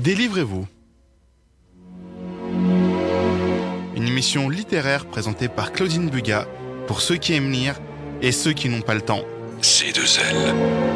Délivrez-vous. Une émission littéraire présentée par Claudine Bugat pour ceux qui aiment lire et ceux qui n'ont pas le temps. C2L.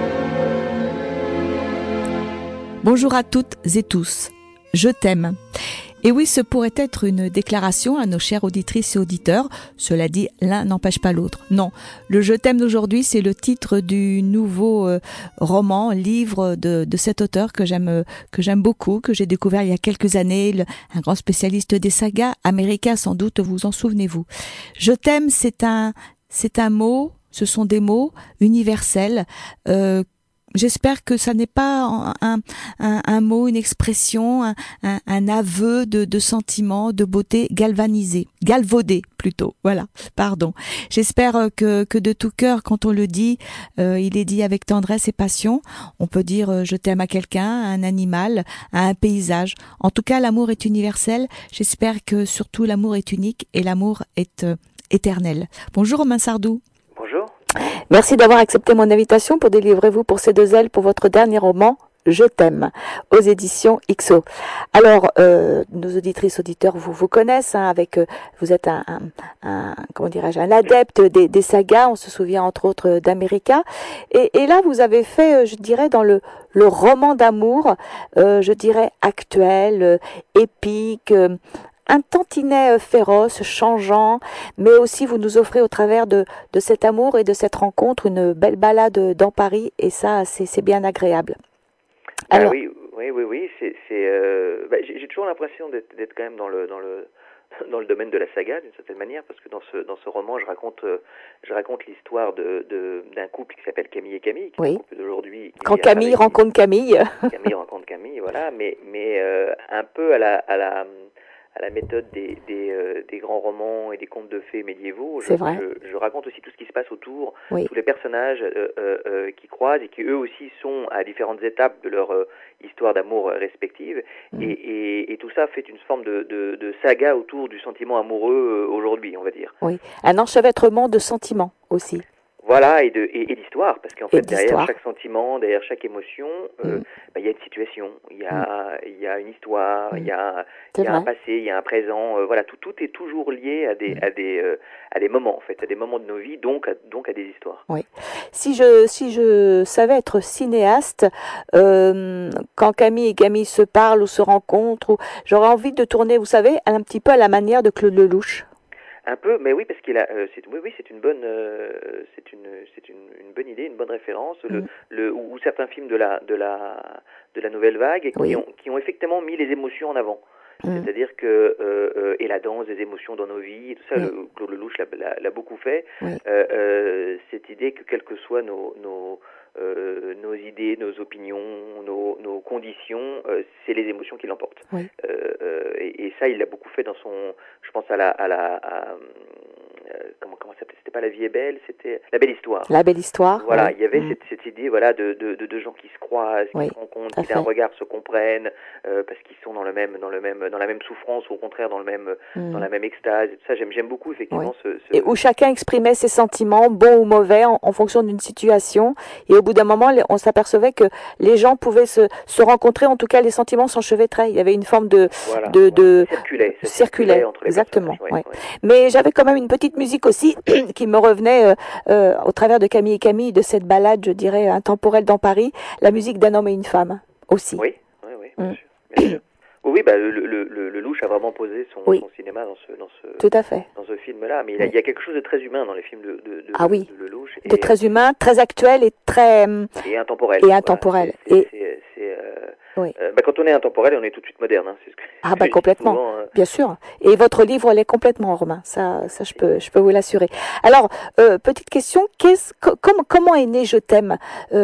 Bonjour à toutes et tous. Je t'aime. Et oui, ce pourrait être une déclaration à nos chères auditrices et auditeurs. Cela dit, l'un n'empêche pas l'autre. Non, le Je t'aime d'aujourd'hui, c'est le titre du nouveau roman, livre de cet auteur que j'aime beaucoup, que j'ai découvert il y a quelques années, un grand spécialiste des sagas, américain sans doute, vous en souvenez-vous. Je t'aime, c'est un mot, ce sont des mots universels. J'espère que ça n'est pas un mot, une expression, un aveu de sentiment, de beauté galvaudé plutôt. Voilà, pardon. J'espère que de tout cœur, quand on le dit, il est dit avec tendresse et passion. On peut dire je t'aime à quelqu'un, à un animal, à un paysage. En tout cas, l'amour est universel. J'espère que surtout l'amour est unique et l'amour est éternel. Bonjour Romain Sardou. Bonjour. Merci d'avoir accepté mon invitation pour Délivrez-vous pour C2L pour votre dernier roman, Je t'aime, aux éditions XO. Alors, nos auditrices, auditeurs vous connaissent, vous êtes un adepte des sagas, on se souvient entre autres d'America. Et là, vous avez fait, je dirais, dans le roman d'amour, je dirais actuel, épique, un tantinet féroce, changeant, mais aussi vous nous offrez au travers de cet amour et de cette rencontre une belle balade dans Paris, et ça, c'est bien agréable. Alors, oui, j'ai toujours l'impression d'être quand même dans le domaine de la saga d'une certaine manière, parce que dans ce roman, je raconte l'histoire d'un couple qui s'appelle Camille et Camille, qui est un couple d'aujourd'hui. Quand Camille rencontre Camille. Camille rencontre Camille, voilà, mais un peu à la méthode des grands romans et des contes de fées médiévaux. Je raconte aussi tout ce qui se passe autour, tous les personnages qui croisent et qui eux aussi sont à différentes étapes de leur histoire d'amour respective. Et tout ça fait une forme de saga autour du sentiment amoureux aujourd'hui, on va dire. Oui, un enchevêtrement de sentiments aussi. Voilà, et d'histoire, parce qu'en fait, derrière chaque sentiment, derrière chaque émotion, il y a une situation, il y a une histoire, il y a un passé, il y a un présent, voilà, tout est toujours lié à des moments, en fait, à des moments de nos vies, donc à des histoires. Oui. Si je savais être cinéaste, quand Camille et Camille se parlent ou se rencontrent, j'aurais envie de tourner, vous savez, un petit peu à la manière de Claude Lelouch. Un peu, mais oui, parce qu'il a, c'est une bonne idée, une bonne référence. Ou certains films de la nouvelle vague qui ont effectivement mis les émotions en avant. C'est-à-dire que et la danse des émotions dans nos vies, tout ça, Claude Lelouch l'a beaucoup fait. Cette idée que quelles que soient nos idées, nos opinions, nos conditions, c'est les émotions qui l'emportent. Et ça, il l'a beaucoup fait dans son, je pense comment ça s'appelait, c'était pas La vie est belle, c'était La belle histoire. La belle histoire. Voilà, il y avait cette idée, voilà, de gens qui se croisent, qui se rencontrent, qui d'un regard se comprennent, parce qu'ils sont dans la même souffrance, ou au contraire dans la même extase. Et tout ça, j'aime beaucoup effectivement Et où chacun exprimait ses sentiments, bons ou mauvais, en fonction d'une situation. Et au bout d'un moment, on s'apercevait que les gens pouvaient se rencontrer, en tout cas les sentiments s'enchevêtraient. Il y avait une forme circulait entre les exactement. Mais j'avais quand même une petite musique aussi qui me revenait au travers de Camille et Camille, de cette balade, je dirais, intemporelle dans Paris, la musique d'un homme et une femme aussi. Oui, bien sûr. Oui, le Louche a vraiment posé son cinéma tout à fait. Dans ce film-là, mais il y a quelque chose de très humain dans les films de Lelouch. De très humain, très actuel et très... Et intemporel. Quand on est intemporel, on est tout de suite moderne. C'est ce que complètement, souvent, bien sûr. Et votre livre, elle est complètement romain. Ça, je peux vous l'assurer. Alors, petite question, comment est né Je t'aime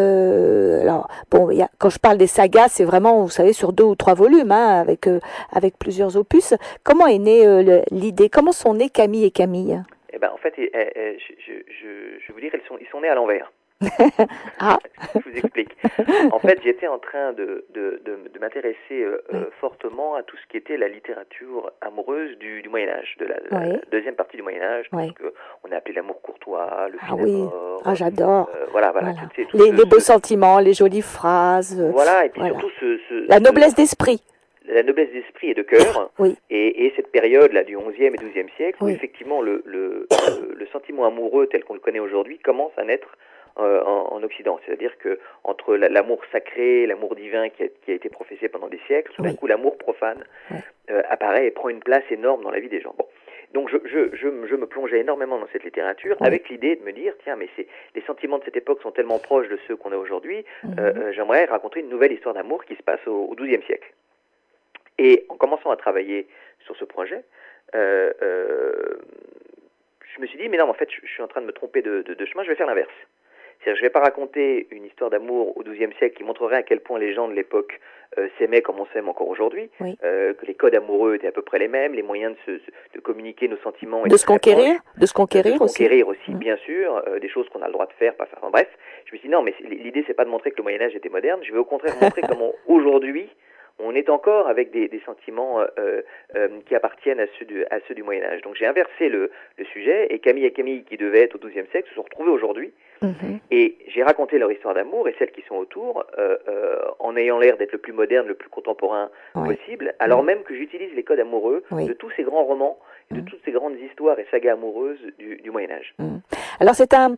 quand je parle des sagas, c'est vraiment, vous savez, sur 2 ou 3 volumes, avec plusieurs opus. Comment est née l'idée? Comment sont nés Camille et Camille? En fait, je vais vous dire, ils sont nés à l'envers. Je vous explique. En fait, j'étais en train de m'intéresser fortement à tout ce qui était la littérature amoureuse du Moyen-Âge, de la deuxième partie du Moyen-Âge, tout ce qu'on a appelé l'amour courtois, le film d'amour. J'adore. Voilà. Les beaux sentiments, les jolies phrases. Voilà, et puis surtout la noblesse d'esprit. la noblesse d'esprit et de cœur, oui. et cette période-là du XIe et XIIe siècle, où Oui. effectivement le sentiment amoureux tel qu'on le connaît aujourd'hui commence à naître en Occident. C'est-à-dire que entre l'amour sacré, l'amour divin qui a été professé pendant des siècles, tout d'un Oui. coup l'amour profane Oui. apparaît et prend une place énorme dans la vie des gens. Bon. Donc je me plongeais énormément dans cette littérature Oui. avec l'idée de me dire, tiens, mais les sentiments de cette époque sont tellement proches de ceux qu'on a aujourd'hui, j'aimerais raconter une nouvelle histoire d'amour qui se passe au XIIe siècle. Et en commençant à travailler sur ce projet, je me suis dit, mais non, en fait, je suis en train de me tromper de chemin, je vais faire l'inverse. C'est-à-dire, je ne vais pas raconter une histoire d'amour au XIIe siècle qui montrerait à quel point les gens de l'époque s'aimaient comme on s'aime encore aujourd'hui, Oui. que les codes amoureux étaient à peu près les mêmes, les moyens de communiquer nos sentiments De se conquérir aussi. aussi, bien sûr, des choses qu'on a le droit de faire, pas faire. Enfin, bref, je me suis dit, non, mais l'idée, c'est pas de montrer que le Moyen-Âge était moderne, je vais au contraire montrer comment aujourd'hui, on est encore avec des sentiments qui appartiennent à ceux du Moyen-Âge. Donc j'ai inversé le sujet, et Camille et Camille, qui devaient être au XIIe siècle, se sont retrouvés aujourd'hui. Et j'ai raconté leur histoire d'amour et celles qui sont autour, en ayant l'air d'être le plus moderne, le plus contemporain possible, alors même que j'utilise les codes amoureux de tous ces grands romans, et de toutes ces grandes histoires et sagas amoureuses du Moyen-Âge. Alors c'est un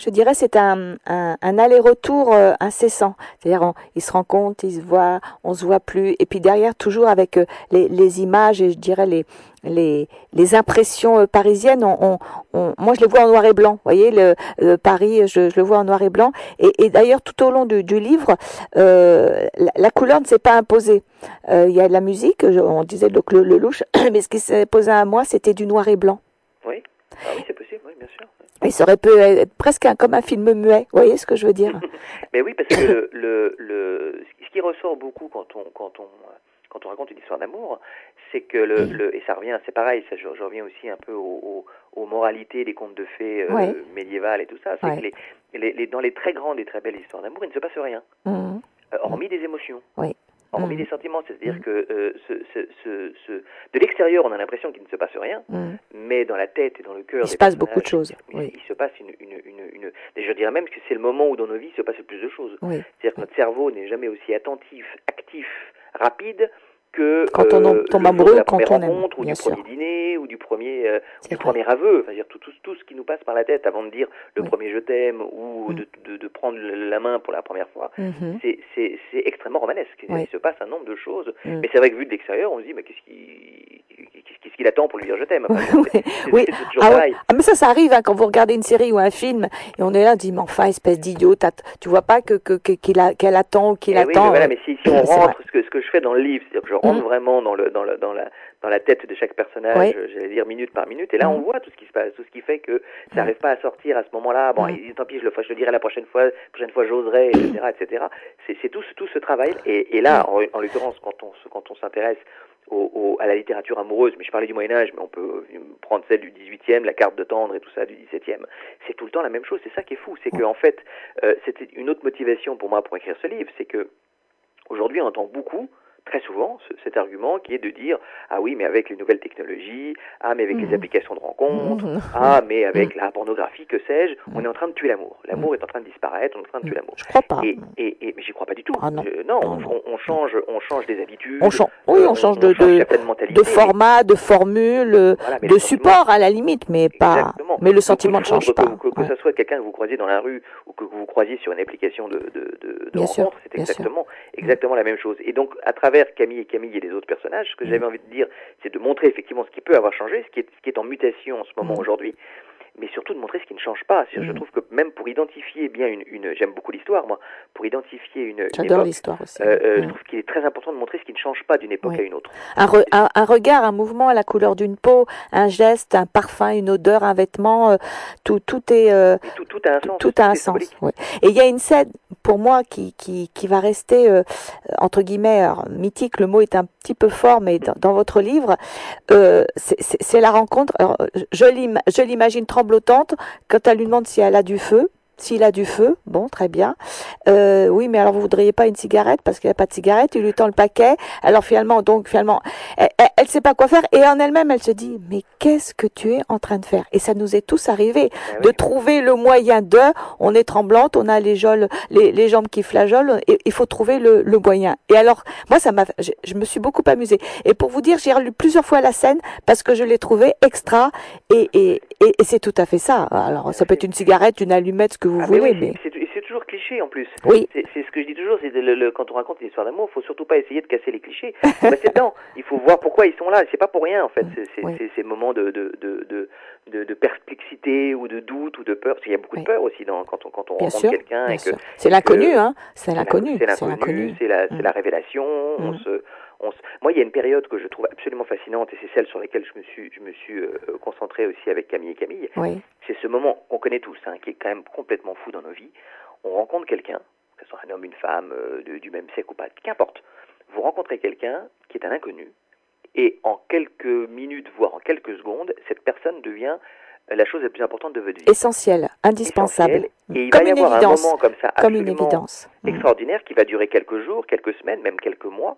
aller-retour incessant. C'est-à-dire ils se rencontrent, ils se voient, on se voit plus, et puis derrière toujours avec les images et je dirais les impressions parisiennes. Moi je les vois en noir et blanc. Vous voyez Paris, je le vois en noir et blanc. Et d'ailleurs tout au long du livre, la couleur ne s'est pas imposée. Il y a de la musique, on disait donc le louche, mais ce qui s'est posé à moi c'était du noir et blanc. Oui, oui c'est possible, oui, bien sûr. Et ça aurait pu être presque comme un film muet, vous voyez ce que je veux dire? Mais oui, parce que ce qui ressort beaucoup quand on raconte une histoire d'amour, c'est que et ça revient, c'est pareil, ça, je reviens aussi un peu aux moralités des contes de fées médiévales et tout ça, c'est que dans les très grandes et très belles histoires d'amour, il ne se passe rien, hormis des émotions. Hormis des sentiments, c'est-à-dire que de l'extérieur, on a l'impression qu'il ne se passe rien, mais dans la tête et dans le cœur, il se passe beaucoup de choses. Il se passe et je dirais même que c'est le moment où dans nos vies il se passe le plus de choses. C'est-à-dire que notre cerveau n'est jamais aussi attentif, actif, rapide que quand on tombe amoureux, de la quand première on rencontre, aime, ou du sûr. premier dîner, ou du premier aveu, c'est-à-dire tout ce qui nous passe par la tête avant de dire le premier je t'aime, ou de prendre la main pour la première fois, c'est extrêmement romanesque. Il se passe un nombre de choses, mais c'est vrai que vu de l'extérieur, on se dit mais qu'est-ce qu'il attend pour lui dire je t'aime? Oui. C'est toujours pareil. Mais ça arrive quand vous regardez une série ou un film et on est là, on dit mais enfin espèce d'idiot, tu vois pas qu'elle attend ou qu'il attend. Oui, voilà, mais si on rentre, ce que je fais dans le livre, c'est-à-dire que je rentre vraiment dans la tête de chaque personnage, j'allais dire minute par minute, et là on voit tout ce qui se passe, tout ce qui fait que ça n'arrive pas à sortir à ce moment-là. Bon, tant pis, je le dirai la prochaine fois j'oserai, etc. C'est tout ce travail, et là, en l'occurrence, quand on s'intéresse à la littérature amoureuse, mais je parlais du Moyen-Âge, mais on peut prendre celle du 18e, la carte de tendre et tout ça du 17e, c'est tout le temps la même chose, c'est ça qui est fou, c'est que en fait, c'était une autre motivation pour moi pour écrire ce livre, c'est que aujourd'hui on entend beaucoup, très souvent, cet argument qui est de dire « Ah oui, mais avec les nouvelles technologies, ah mais avec les applications de rencontres, ah mais avec la pornographie, que sais-je, on est en train de tuer l'amour. L'amour est en train de disparaître, on est en train de tuer l'amour. » Je crois pas. Mais j'y crois pas du tout. Ah non. On change des habitudes. On change de format, de formule, voilà, de support à la limite, mais pas. Exactement. Mais le sentiment ne change pas. Que ce soit quelqu'un que vous croisez dans la rue ou que vous croisiez sur une application de rencontre, c'est exactement la même chose. Et donc, à travers Camille et les autres personnages, ce que j'avais envie de dire, c'est de montrer effectivement ce qui peut avoir changé, ce qui est en mutation en ce moment aujourd'hui, mais surtout de montrer ce qui ne change pas. Je trouve que même pour identifier bien j'aime beaucoup l'histoire, moi, pour identifier une J'adore l'histoire aussi. Je trouve qu'il est très important de montrer ce qui ne change pas d'une époque à une autre. Un regard, un mouvement, la couleur d'une peau, un geste, un parfum, une odeur, un vêtement, tout est... tout a un sens. Tout a un sens, oui. Et il y a une scène, pour moi, qui va rester, entre guillemets, mythique, le mot est un petit peu fort, mais dans votre livre, c'est la rencontre. Alors, je l'imagine tremblotante quand elle lui demande si elle a du feu. S'il a du feu, bon, très bien. Oui, mais alors vous voudriez pas une cigarette parce qu'il n'y a pas de cigarette. Il lui tend le paquet. Alors finalement, elle sait pas quoi faire. Et en elle-même, elle se dit, mais qu'est-ce que tu es en train de faire? Et ça nous est tous arrivé de trouver le moyen on est tremblante, on a les jambes qui flageolent. Et il faut trouver le moyen. Et alors, moi, je me suis beaucoup amusée. Et pour vous dire, j'ai relu plusieurs fois la scène parce que je l'ai trouvée extra. Et c'est tout à fait ça. Alors, ça peut être une cigarette, une allumette, ce que vous voulez. Mais c'est toujours cliché en plus. Oui. C'est ce que je dis toujours, c'est quand on raconte une histoire d'amour, il faut surtout pas essayer de casser les clichés. C'est dedans. Il faut voir pourquoi ils sont là. C'est pas pour rien en fait. C'est ces moments de perplexité ou de doute ou de peur. Parce qu'il y a beaucoup de peur aussi quand on rencontre quelqu'un. C'est l'inconnu, hein. C'est la révélation. Moi, il y a une période que je trouve absolument fascinante et c'est celle sur laquelle je me suis concentré aussi avec Camille et Camille. Oui. C'est ce moment qu'on connaît tous, qui est quand même complètement fou dans nos vies. On rencontre quelqu'un, que ce soit un homme, une femme, du même sexe ou pas, qu'importe. Vous rencontrez quelqu'un qui est un inconnu et en quelques minutes, voire en quelques secondes, cette personne devient la chose la plus importante de votre vie. Essentielle, indispensable. Et il va y avoir un moment comme ça absolument extraordinaire qui va durer quelques jours, quelques semaines, même quelques mois,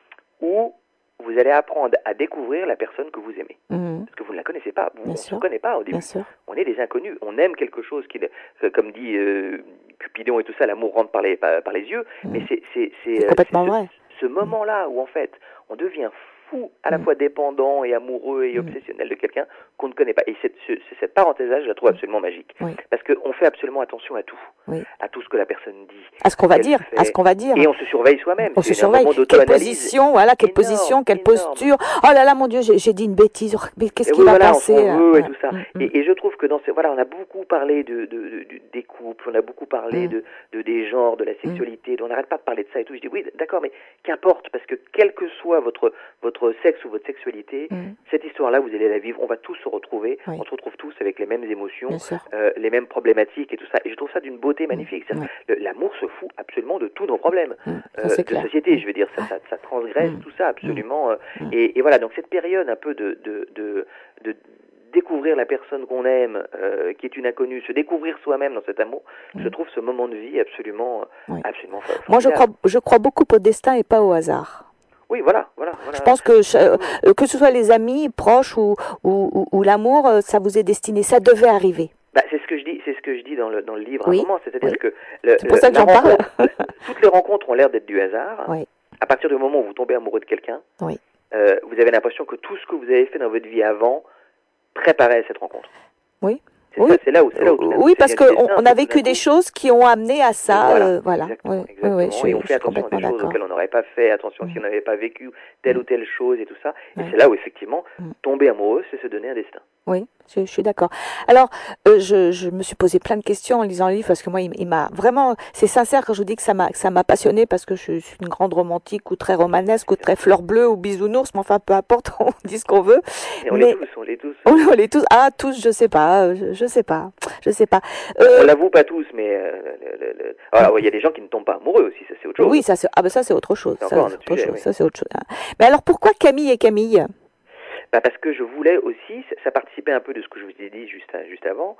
où vous allez apprendre à découvrir la personne que vous aimez. Parce que vous ne la connaissez pas, on ne se connaît pas au début. On est des inconnus, on aime quelque chose qui, comme dit Cupidon et tout ça, l'amour rentre par les yeux, mais c'est complètement vrai. Ce moment-là où en fait on devient fou, à la fois dépendant et amoureux et obsessionnel de quelqu'un qu'on ne connaît pas. Et cette parenthèse-là, je la trouve absolument magique. Parce qu'on fait absolument attention à tout. À tout ce que la personne dit. À ce qu'on va dire. Et on se surveille soi-même. On se surveille. Quelle position, quelle posture. Oh là là, mon Dieu, j'ai dit une bêtise. Mais qu'est-ce qu'il va penser? Et tout ça. Et je trouve que on a beaucoup parlé des couples, on a beaucoup parlé des genres, de la sexualité. On n'arrête pas de parler de ça et tout. Je dis oui, d'accord, mais qu'importe, parce que quel que soit votre sexe ou votre sexualité, cette histoire-là, vous allez la vivre. On va tous se retrouver. On se retrouve tous avec les mêmes émotions, les mêmes problématiques et tout ça. Et je trouve ça d'une beauté magnifique. L'amour se fout absolument de tous nos problèmes de société. Je veux dire, ça transgresse tout ça absolument. Et voilà, donc cette période un peu de découvrir la personne qu'on aime, qui est une inconnue, se découvrir soi-même dans cet amour, je trouve ce moment de vie absolument formidable. Moi, je crois beaucoup au destin et pas au hasard. Oui, voilà. Je pense que ce soit les amis, proches ou l'amour, ça vous est destiné, ça devait arriver. C'est ce que je dis dans le livre à un moment, c'est-à-dire que c'est pour ça que j'en parle. Toutes les rencontres ont l'air d'être du hasard. À partir du moment où vous tombez amoureux de quelqu'un, vous avez l'impression que tout ce que vous avez fait dans votre vie avant préparait à cette rencontre. C'est là où parce qu'on a vécu des choses qui ont amené à ça. Voilà. Exactement. Et on fait attention à des choses auxquelles on n'aurait pas fait attention si on n'avait pas vécu telle ou telle chose et tout ça. Et c'est là où effectivement, tomber amoureux, c'est se donner un destin. Oui, je suis d'accord. Alors, je me suis posé plein de questions en lisant le livre parce que moi, il m'a vraiment, c'est sincère quand je vous dis que ça m'a passionné parce que je suis une grande romantique ou très romanesque ou très fleur bleue ou bisounours, mais enfin, peu importe, on dit ce qu'on veut. Et on l'est tous. On l'est tous. Ah, tous, je sais pas. Je sais pas. On l'avoue pas tous, mais alors, il y a des gens qui ne tombent pas amoureux aussi, ça c'est autre chose. Oui, ça c'est autre chose. Ça c'est autre chose. Mais alors, pourquoi Camille et Camille? Parce que je voulais aussi, ça participait un peu de ce que je vous ai dit juste avant.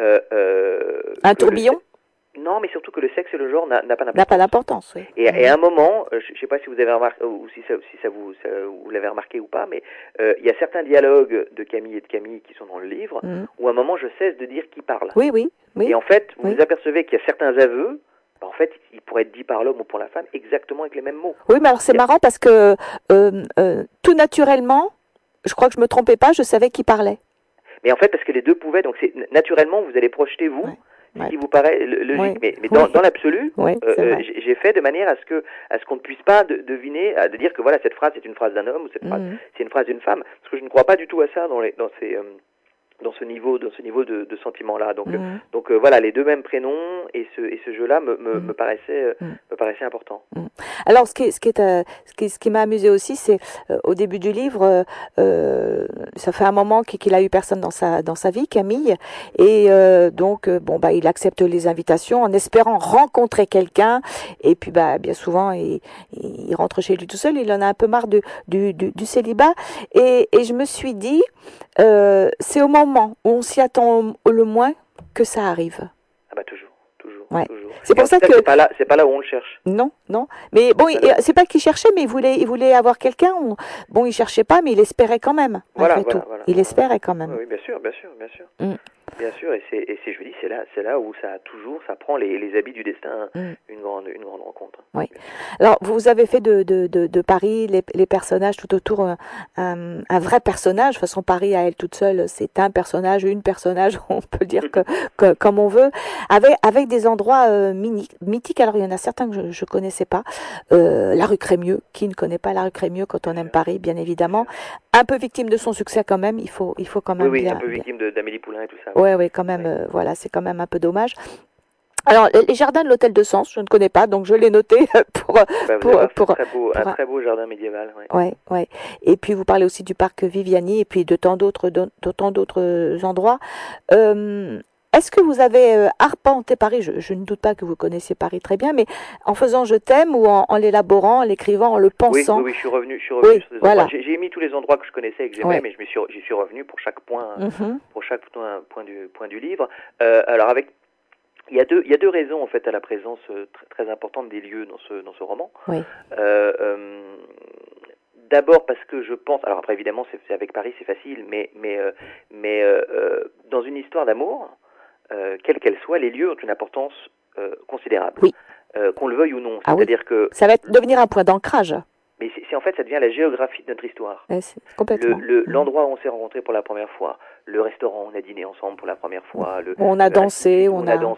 Un tourbillon? Non, mais surtout que le sexe et le genre n'a pas d'importance. N'a pas d'importance, oui. Et à un moment, je ne sais pas si vous avez remarqué, ou si vous l'avez remarqué ou pas, mais il y a certains dialogues de Camille et de Camille qui sont dans le livre, où à un moment je cesse de dire qui parle. Oui. Et en fait, vous apercevez qu'il y a certains aveux, en fait, ils pourraient être dits par l'homme ou pour la femme exactement avec les mêmes mots. Oui, mais alors c'est marrant parce que tout naturellement, je crois que je me trompais pas, je savais qui parlait. Mais en fait, parce que les deux pouvaient, donc naturellement, vous allez projeter vous, ce qui vous paraît logique. Mais dans l'absolu, j'ai fait de manière à ce qu'on ne puisse pas deviner, de dire que voilà, cette phrase est une phrase d'un homme ou cette phrase c'est une phrase d'une femme, parce que je ne crois pas du tout à ça dans ce niveau de sentiment là. Donc voilà, les deux mêmes prénoms et ce jeu-là me paraissait important. Alors ce qui m'a amusé aussi, c'est au début du livre, ça fait un moment qu'il a eu personne dans sa vie, Camille, et donc il accepte les invitations en espérant rencontrer quelqu'un, et puis bien souvent il rentre chez lui tout seul, il en a un peu marre du célibat, et je me suis dit c'est au moment où on s'y attend le moins que ça arrive. Ah toujours. Ouais. Toujours. C'est pour ça que c'est pas là où on le cherche. non, non. Mais bon, c'est pas qu'il cherchait, mais il voulait avoir quelqu'un. Bon, il cherchait pas, mais il espérait quand même, malgré tout. Il espérait quand même. Oui, bien sûr, bien sûr, bien sûr. Mm. Bien sûr, et je vous dis, c'est là où ça prend les habits du destin, une grande rencontre. Oui. Alors, vous avez fait de Paris les personnages tout autour, un vrai personnage. De toute façon, Paris à elle toute seule, c'est un personnage, une personnage, on peut dire que comme on veut, avec des endroits mythiques. Alors, il y en a certains que je connaissais pas. La rue Crémieux, qui ne connaît pas la rue Crémieux quand on aime Paris, bien évidemment. Un peu victime de son succès quand même. Il faut quand même oui, un peu victime d'Amélie Poulain et tout ça. Oui, quand même. Voilà, c'est quand même un peu dommage. Alors, les jardins de l'hôtel de Sens, je ne connais pas, donc je l'ai noté pour un très beau jardin médiéval. Ouais. Et puis vous parlez aussi du parc Viviani et puis de tant d'autres endroits. Est-ce que vous avez arpenté Paris? Je ne doute pas que vous connaissiez Paris très bien, mais en faisant Je t'aime ou en l'élaborant, en l'écrivant, en le pensant. Oui, je suis revenu sur des endroits. J'ai mis tous les endroits que je connaissais et que j'aimais, mais j'y suis revenu pour chaque point, point du livre. Alors il y a deux raisons en fait à la présence très importante des lieux dans ce roman. Oui. D'abord parce que je pense, alors après évidemment c'est avec Paris c'est facile, mais dans une histoire d'amour, quelle qu'elle soit, les lieux ont une importance considérable. Oui. Qu'on le veuille ou non. C'est-à-dire que ça va devenir un point d'ancrage. Mais en fait, ça devient la géographie de notre histoire. Complètement. L'endroit où on s'est rencontrés pour la première fois, le restaurant où on a dîné ensemble pour la première fois, on a dansé,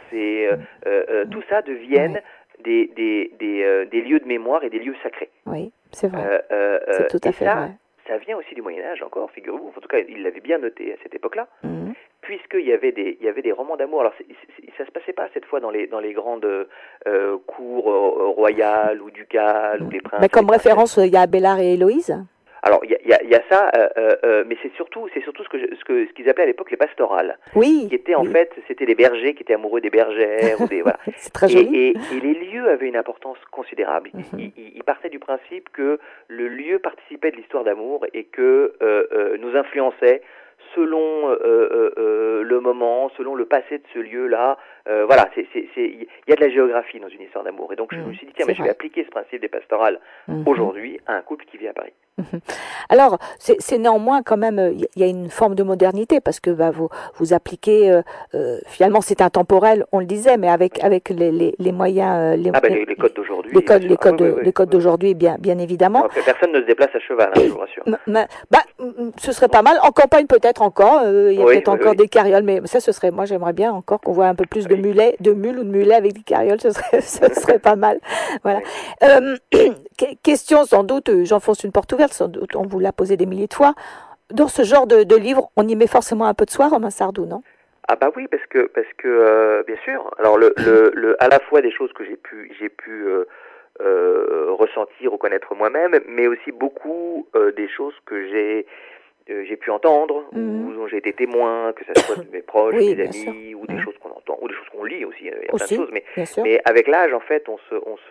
tout ça deviennent des lieux de mémoire et des lieux sacrés. Oui, c'est vrai. C'est tout à fait vrai. Ça vient aussi du Moyen-Âge encore, figurez-vous. En tout cas, il l'avait bien noté à cette époque-là. Puisqu'il y avait des romans d'amour. Alors, ça se passait pas cette fois dans les grandes cours royales ou ducales ou les princes. Mais comme référence, il y a Abélard et Héloïse. Alors, il y a ça, mais c'est surtout ce qu'ils appelaient à l'époque les pastorales. Oui. Qui étaient en fait, c'était les bergers qui étaient amoureux des bergères. Voilà. C'est très joli. Et les lieux avaient une importance considérable. Ils partaient du principe que le lieu participait de l'histoire d'amour et que nous influençait selon le moment, selon le passé de ce lieu-là. Voilà, il y a de la géographie dans une histoire d'amour. Et donc je me suis dit, tiens, mais je vais appliquer ce principe des pastorales aujourd'hui à un couple qui vit à Paris. Alors, c'est néanmoins quand même, il y a une forme de modernité parce que vous appliquez, finalement c'est intemporel, on le disait, mais avec les moyens, les codes d'aujourd'hui. Les codes d'aujourd'hui, bien évidemment. Donc, personne ne se déplace à cheval, je vous rassure. Ce serait pas mal. En campagne peut-être encore, il y a peut-être encore des carrioles, mais ça ce serait, moi j'aimerais bien encore qu'on voit un peu plus de mules ou de mulets avec des carrioles, ce serait pas mal. Voilà. Question sans doute, j'enfonce une porte ouverte, sans doute on vous l'a posé des milliers de fois. Dans ce genre de livre, on y met forcément un peu de soi, Romain Sardou, non? Ah bah oui, parce que bien sûr. Alors à la fois des choses que j'ai pu ressentir ou connaître moi-même, mais aussi beaucoup des choses que j'ai pu entendre ou dont j'ai été témoin, que ce soit de mes proches, mes amis, ou des choses qu'on entend, ou des choses qu'on lit aussi. Il y a plein de choses, mais avec l'âge, en fait, on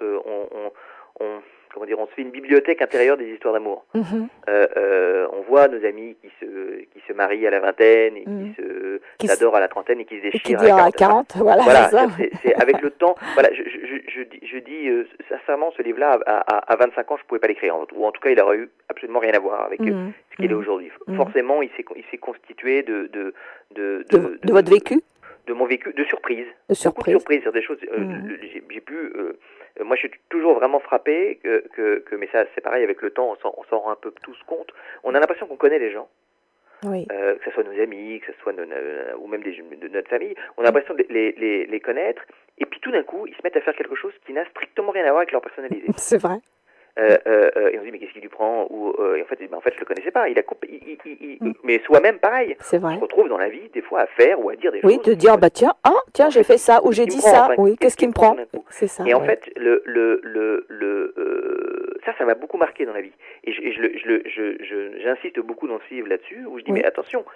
se fait une bibliothèque intérieure des histoires d'amour. On voit nos amis qui se marient à la vingtaine et qui s'adorent à la trentaine et qui se déchirent à 40. Voilà, c'est avec le temps. Voilà, je dis sincèrement, ce livre-là, à 25 ans, je pouvais pas l'écrire, ou en tout cas, il aurait eu absolument rien à voir avec ce qu'il est aujourd'hui. Forcément, il s'est constitué de votre vécu. De mon vécu, de surprises. Beaucoup de surprises, sur des choses. J'ai pu. Moi, je suis toujours vraiment frappé mais ça, c'est pareil avec le temps, on s'en rend un peu tous compte. On a l'impression qu'on connaît les gens. Oui. Que ce soit nos amis, que ce soit ou même de notre famille, on a l'impression de les connaître. Et puis tout d'un coup, ils se mettent à faire quelque chose qui n'a strictement rien à voir avec leur personnalité. C'est vrai. Et on se dit mais qu'est-ce qu'il lui prend et en fait je le connaissais pas. Mais soi-même pareil. C'est vrai. On se retrouve dans la vie des fois à faire ou à dire des choses. Oui, de dire tiens j'ai fait ça ou j'ai dit ça. Oui, qu'est-ce qui me prend? C'est ça. Et en fait ça m'a beaucoup marqué dans la vie. Et j'insiste beaucoup dans ce livre là-dessus où je dis mais attention.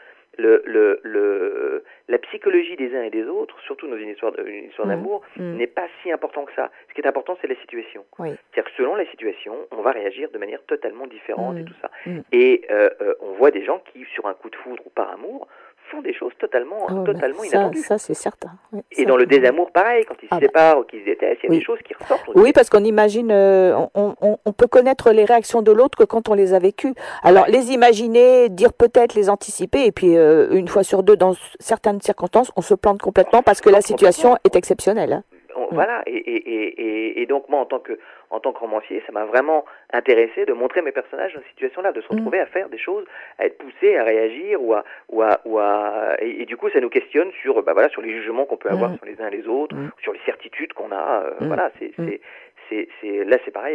La psychologie des uns et des autres, surtout dans une histoire d'amour, n'est pas si important que ça. Ce qui est important, c'est la situation. Oui. C'est-à-dire que selon la situation, on va réagir de manière totalement différente et tout ça. Et on voit des gens qui, sur un coup de foudre ou par amour, font des choses totalement inattendues. Ça c'est certain. Oui, et dans le désamour, pareil, quand ils se séparent ou qu'ils se détestent, il y a des choses qui ressortent. Oui, parce qu'on imagine, on peut connaître les réactions de l'autre que quand on les a vécues. Alors, les imaginer, dire peut-être, les anticiper, et puis une fois sur deux, dans certaines circonstances, on se plante complètement parce que la situation est exceptionnelle. Hein. Voilà, et donc moi, en tant que romancier, ça m'a vraiment intéressé de montrer mes personnages dans cette situation-là, de se retrouver à faire des choses, à être poussés, à réagir, et du coup, ça nous questionne sur, sur les jugements qu'on peut avoir sur les uns et les autres, sur les certitudes qu'on a. Voilà, là, c'est pareil.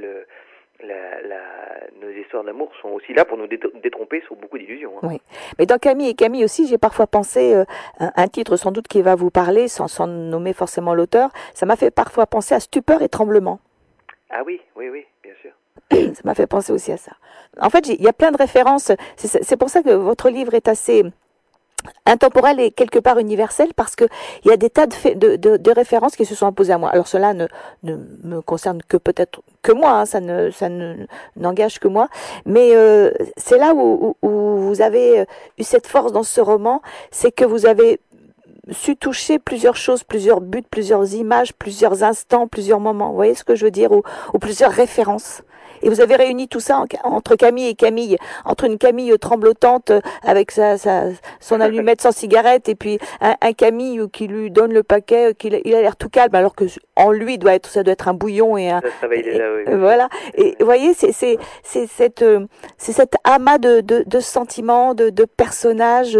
Nos histoires d'amour sont aussi là pour nous détromper sur beaucoup d'illusions. Hein. Oui, mais dans Camille et Camille aussi, j'ai parfois pensé un titre sans doute qui va vous parler, sans nommer forcément l'auteur. Ça m'a fait parfois penser à Stupeur et Tremblement. Ah oui, bien sûr. Ça m'a fait penser aussi à ça. En fait, il y a plein de références. C'est pour ça que votre livre est assez intemporel et quelque part universel, parce que il y a des tas de références qui se sont imposées à moi. Alors cela ne me concerne que peut-être que moi, hein, ça n'engage que moi, mais c'est là où vous avez eu cette force dans ce roman, c'est que vous avez su toucher plusieurs choses, plusieurs buts, plusieurs images, plusieurs instants, plusieurs moments. Vous voyez ce que je veux dire, ou plusieurs références. Et vous avez réuni tout ça entre Camille et Camille, entre une Camille tremblotante avec son allumette sans cigarette, et puis un Camille qui lui donne le paquet, il a l'air tout calme, alors que en lui ça doit être un bouillon et un. Voilà. Et vous voyez, c'est cet amas de sentiments, de personnages,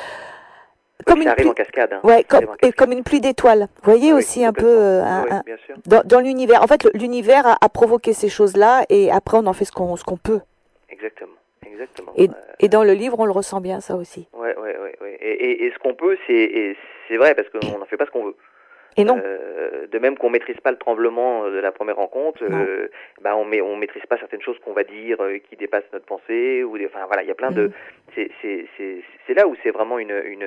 comme ça arrive en cascade. Hein. Ouais, comme une pluie d'étoiles. Vous voyez aussi un peu bien sûr. Dans l'univers. En fait, l'univers a provoqué ces choses-là, et après on en fait ce qu'on peut. Exactement. Et dans le livre, on le ressent bien, ça aussi. Ouais. Et ce qu'on peut, c'est vrai, parce qu'on n'en fait pas ce qu'on veut. Et non. De même qu'on maîtrise pas le tremblement de la première rencontre, on maîtrise pas certaines choses qu'on va dire qui dépassent notre pensée, il y a plein de. C'est là où c'est vraiment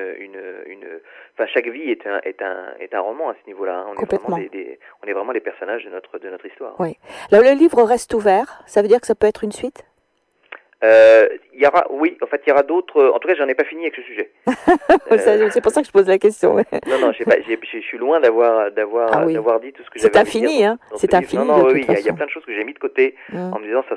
chaque vie est un roman à ce niveau-là. Hein. On est vraiment des personnages de notre histoire. Oui. Alors le livre reste ouvert. Ça veut dire que ça peut être une suite. Il y aura d'autres. En tout cas, j'en ai pas fini avec ce sujet. C'est pour ça que je pose la question. Non, je suis loin d'avoir dit tout ce que j'avais. C'est infini, hein. C'est infini. Il y a plein de choses que j'ai mis de côté en me disant ça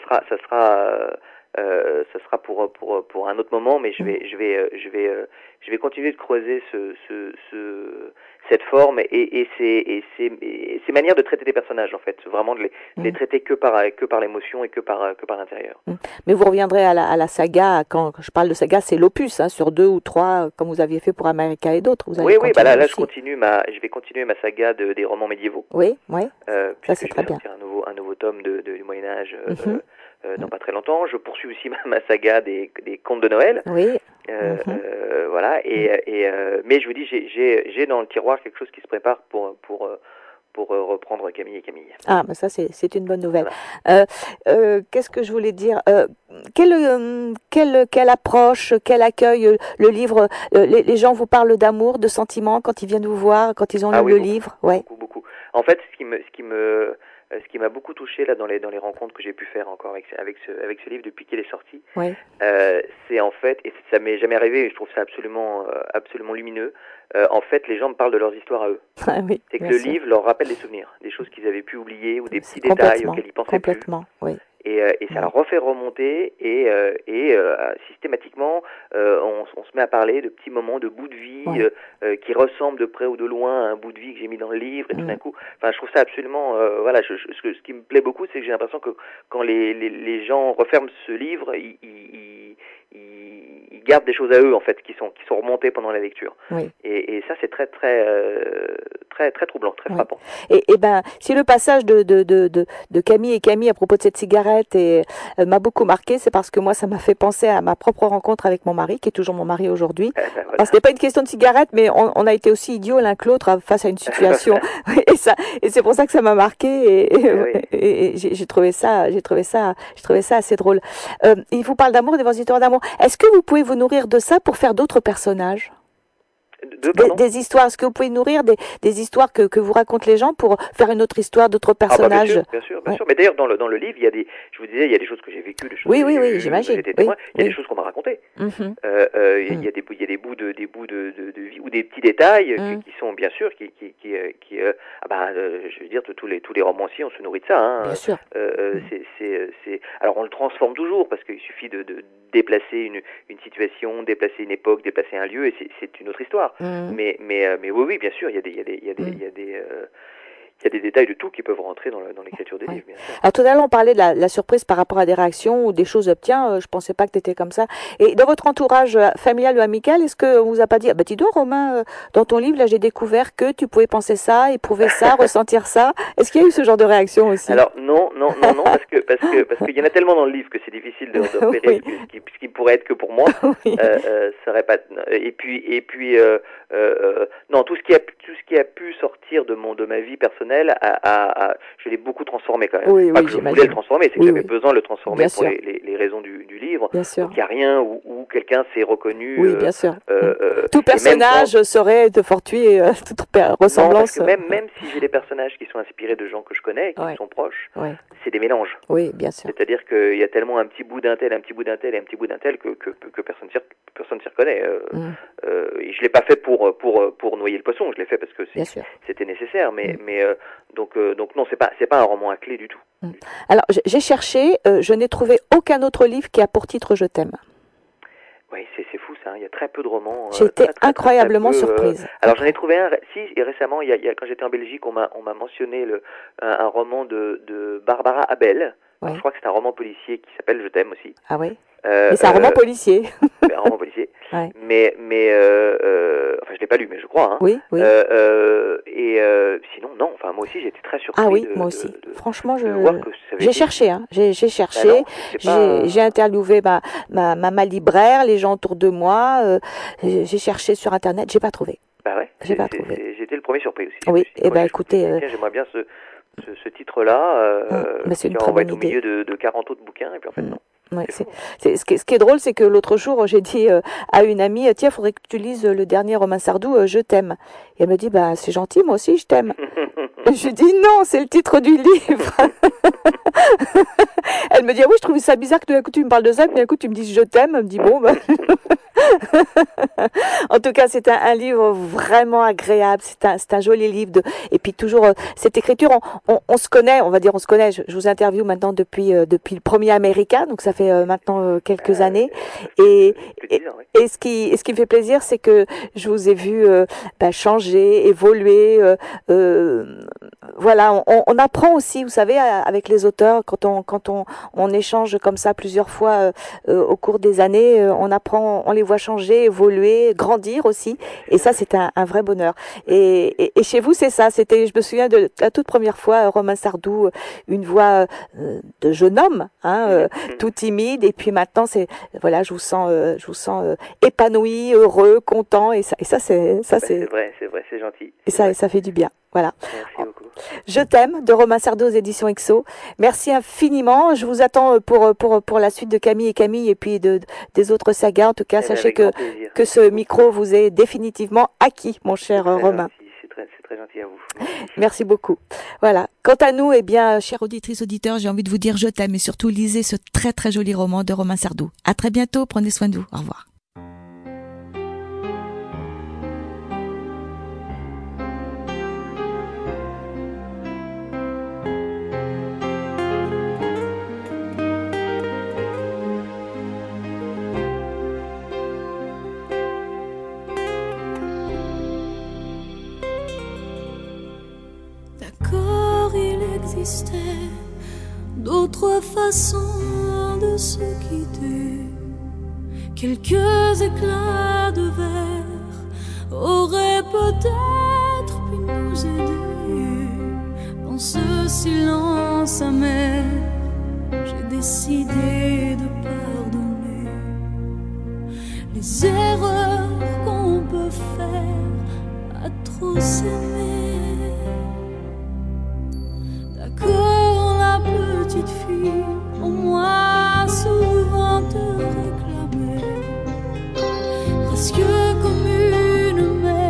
sera pour un autre moment, mais je vais continuer de creuser cette forme et ces manières de traiter des personnages, en fait, vraiment de les traiter que par l'émotion et que par l'intérieur. Mais vous reviendrez à la saga. Quand je parle de saga, c'est l'opus, hein, sur 2 ou 3, comme vous aviez fait pour America et d'autres. Oui, là je vais continuer ma saga des romans médiévaux. Oui, ça c'est très bien. Un nouveau tome du Moyen Âge dans pas très longtemps. Je poursuis aussi ma saga des contes de Noël. Oui. Voilà. Mais je vous dis, j'ai dans le tiroir quelque chose qui se prépare pour reprendre Camille et Camille. Ah, ça c'est une bonne nouvelle. Voilà. Qu'est-ce que je voulais dire, quelle approche, quel accueil le livre, les gens vous parlent d'amour, de sentiments quand ils viennent vous voir, quand ils ont lu le livre. Beaucoup. En fait, ce qui m'a beaucoup touché là dans les rencontres que j'ai pu faire encore avec ce livre depuis qu'il est sorti, c'est en fait, et ça m'est jamais arrivé, et je trouve ça absolument lumineux. En fait, les gens me parlent de leurs histoires à eux. Ah oui, c'est que le livre leur rappelle des souvenirs, des choses qu'ils avaient pu oublier ou des petits détails auxquels ils pensaient plus. Oui. Et ça leur refait remonter et systématiquement on se met à parler de petits moments, de bouts de vie qui ressemblent de près ou de loin à un bout de vie que j'ai mis dans le livre, et tout d'un coup, je trouve ça absolument ce qui me plaît beaucoup, c'est que j'ai l'impression que quand les gens referment ce livre, ils gardent des choses à eux, en fait, qui sont remontées pendant la lecture. Oui. Et ça, c'est très troublant, très frappant. Et si le passage de Camille et Camille à propos de cette cigarette m'a beaucoup marqué, c'est parce que moi, ça m'a fait penser à ma propre rencontre avec mon mari, qui est toujours mon mari aujourd'hui. Voilà. Alors, c'était pas une question de cigarette, mais on a été aussi idiots l'un que l'autre face à une situation. et c'est pour ça que ça m'a marqué, et j'ai trouvé ça assez drôle. Il vous parle d'amour, des histoires d'amour. Est-ce que vous pouvez vous nourrir de ça pour faire d'autres personnages? Des histoires, est-ce que vous pouvez nourrir des histoires que vous racontent les gens pour faire une autre histoire, d'autres personnages? Bien sûr. Mais d'ailleurs, dans le livre, il y a je vous disais, il y a des choses que j'ai vécues, des choses oui, j'imagine. J'étais témoin. Il y a des choses qu'on m'a racontées. Il y a des bouts de vie ou des petits détails qui sont bien sûr je veux dire, tous les romanciers, on se nourrit de ça. Hein. Bien sûr. Alors on le transforme toujours parce qu'il suffit de déplacer une situation, déplacer une époque, déplacer un lieu et c'est une autre histoire. Mais oui, bien sûr, il y a des détails de tout qui peuvent rentrer dans l'écriture des livres, bien sûr. Alors tout à l'heure, on parlait de la surprise par rapport à des réactions ou des choses, tiens, je pensais pas que tu étais comme ça. Et dans votre entourage familial ou amical, est-ce qu'on vous a pas dit, dis donc Romain, dans ton livre, là, j'ai découvert que tu pouvais penser ça, éprouver ça, ressentir ça. Est-ce qu'il y a eu ce genre de réaction aussi? Alors non, parce qu'il y en a tellement dans le livre que c'est difficile de repérer ce qui pourrait être que pour moi. Ça aurait pas. Et puis non, tout ce qui a pu sortir de ma vie personnelle, je l'ai beaucoup transformé quand même. Oui, pas que je voulais le transformer, c'est que j'avais besoin de le transformer pour les raisons du livre. Bien sûr. Donc il n'y a rien où quelqu'un s'est reconnu. Oui, bien sûr. Tout personnage serait de fortuit toute ressemblance. Non, parce que même si j'ai des personnages qui sont inspirés de gens que je connais, qui sont proches, c'est des mélanges. Oui, bien sûr. C'est-à-dire qu'il y a tellement un petit bout d'un tel, un petit bout d'un tel et un petit bout d'un tel que personne s'y reconnaît. Et je l'ai pas fait pour noyer le poisson, je l'ai fait parce que c'était nécessaire. Donc non, c'est pas un roman à clé du tout. Alors j'ai cherché, je n'ai trouvé aucun autre livre qui a pour titre Je t'aime. Oui, c'est fou ça. Il y a très peu de romans. J'ai été incroyablement surprise. Alors j'en ai trouvé un. Récemment, quand j'étais en Belgique, on m'a mentionné un roman de Barbara Abel. Je crois que c'est un roman policier qui s'appelle Je t'aime aussi. Ah oui. Mais c'est un roman policier. Un roman policier. Mais enfin je l'ai pas lu, mais je crois. Hein. Oui. Sinon non. Enfin moi aussi j'étais très surpris. Ah oui, moi aussi. Franchement, j'ai cherché. J'ai cherché. J'ai interviewé ma libraire, les gens autour de moi. J'ai cherché sur internet. J'ai pas trouvé. Bah ouais. J'ai pas trouvé. J'étais le premier surpris aussi. Oui. Et écoutez. J'aimerais bien ce titre-là. C'est une très bonne idée. Au milieu de 40 autres bouquins et puis en fait non. Ouais, ce qui est drôle, c'est que l'autre jour, j'ai dit à une amie, tiens, il faudrait que tu lises le dernier Romain Sardou, Je t'aime. Et elle me dit, c'est gentil, moi aussi, je t'aime. Je lui dis, non, c'est le titre du livre. Elle me dit, oui, je trouve ça bizarre que tout d'un coup tu me parles de ça, puis d'un coup tu me dis je t'aime. Elle me dit, bon, En tout cas, c'est un livre vraiment agréable, c'est un joli livre. Et puis toujours, cette écriture, on se connaît, on va dire on se connaît. Je vous interviewe maintenant depuis le premier Américain, donc ça fait maintenant quelques années. Et ce qui me fait plaisir, c'est que je vous ai vu changer, évoluer. Voilà, on apprend aussi, vous savez, avec les auteurs, quand on échange comme ça plusieurs fois au cours des années, on apprend, on les voit changer, évoluer, grandir aussi. Et ça, c'est un vrai bonheur. Et chez vous, c'est ça. Je me souviens de la toute première fois, Romain Sardou, une voix de jeune homme, tout timide. Et puis maintenant, voilà, je vous sens épanoui, heureux, content. Et ça, c'est vrai, c'est gentil. Et ça fait du bien. Voilà. Merci beaucoup. Je t'aime de Romain Sardou aux éditions XO. Merci infiniment. Je vous attends pour la suite de Camille et puis des autres sagas. En tout cas, sachez que ce micro vous est définitivement acquis, mon cher Romain. C'est très gentil à vous. Merci beaucoup. Voilà. Quant à nous, chères auditrices, auditeurs, j'ai envie de vous dire je t'aime et surtout lisez ce très très joli roman de Romain Sardou. À très bientôt. Prenez soin de vous. Au revoir. D'autres façons de se quitter, quelques éclats de verre auraient peut-être pu nous aider. Dans ce silence amer, j'ai décidé de pardonner les erreurs qu'on peut faire à trop s'aimer. D'accord, la petite fille, au moins souvent te réclamait, presque comme une mère.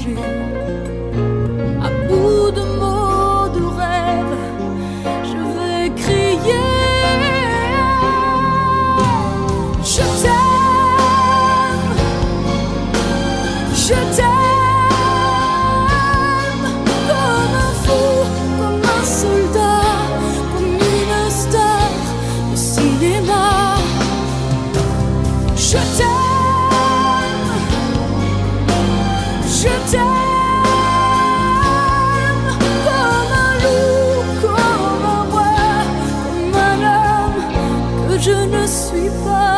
naufragé. À bout de mots, de rêves, je vais crier. Je t'aime, je t'aime, comme un fou, comme un soldat, comme une star de cinéma. Je t'aime, je t'aime, comme un loup, comme un roi, comme un homme que je ne suis pas.